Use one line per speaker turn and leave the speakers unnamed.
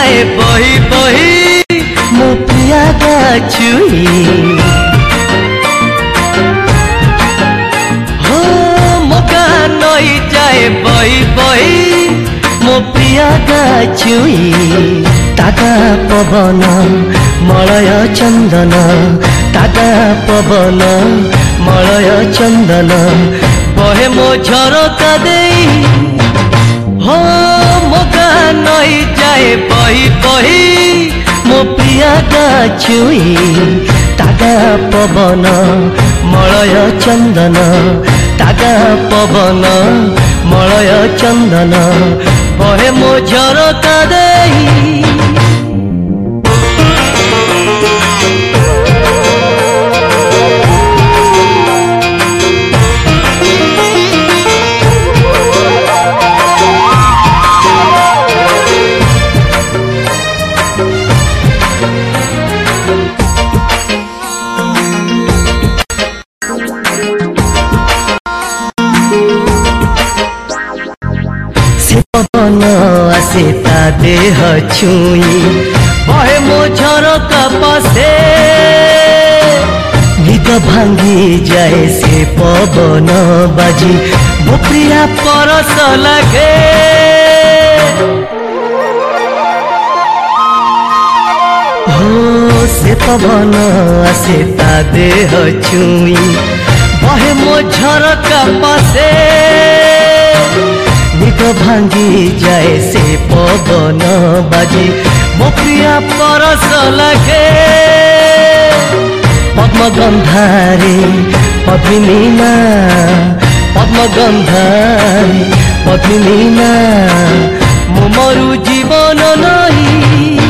जाए बही बही मो प्रिया गाछुई हो मका नई जाए बही बही मो प्रिया गाछुई तागा पवन मलय चंदन तागा पवन मलय चंदन बहे मो झरका देई हो मका नई जाए बही बही मो प्रिया गाछुई तागा पवन मलय चंदन तागा पवन मलय चंदन बहे मो झरका देई पवन आसे ता देह छुई बहे मो झरका पासे निद भांगी जाए से पवन बाजी मो प्रिया परस लगे हो से पवन आसे ता देह छुई बहे मो झरका पासे निद भांगी जाए से पवन बाजी मो प्रिया परस लगे पद्म गंधारी पद्मिनीना पद्म गंधारी पद्मिनीना मो मरु जीवन नहीं